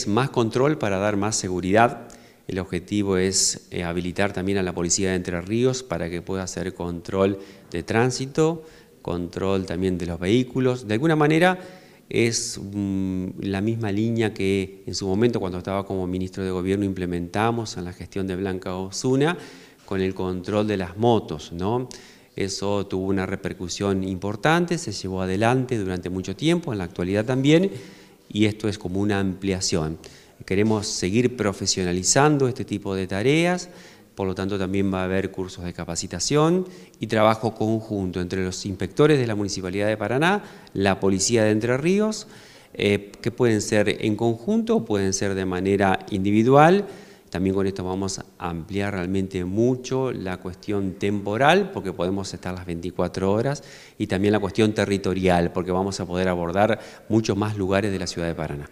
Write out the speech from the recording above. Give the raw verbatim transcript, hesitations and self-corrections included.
es más control para dar más seguridad. El objetivo es eh, habilitar también a la Policía de Entre Ríos para que pueda hacer control de tránsito, control también de los vehículos. De alguna manera es um, la misma línea que en su momento, cuando estaba como ministro de Gobierno, implementamos en la gestión de Blanca Osuna con el control de las motos, ¿no? Eso tuvo una repercusión importante, se llevó adelante durante mucho tiempo, en la actualidad también, y esto es como una ampliación. Queremos seguir profesionalizando este tipo de tareas, por lo tanto también va a haber cursos de capacitación y trabajo conjunto entre los inspectores de la Municipalidad de Paraná, la Policía de Entre Ríos, eh, que pueden ser en conjunto o pueden ser de manera individual. También con esto vamos a ampliar realmente mucho la cuestión temporal, porque podemos estar las veinticuatro horas, y también la cuestión territorial, porque vamos a poder abordar muchos más lugares de la ciudad de Paraná.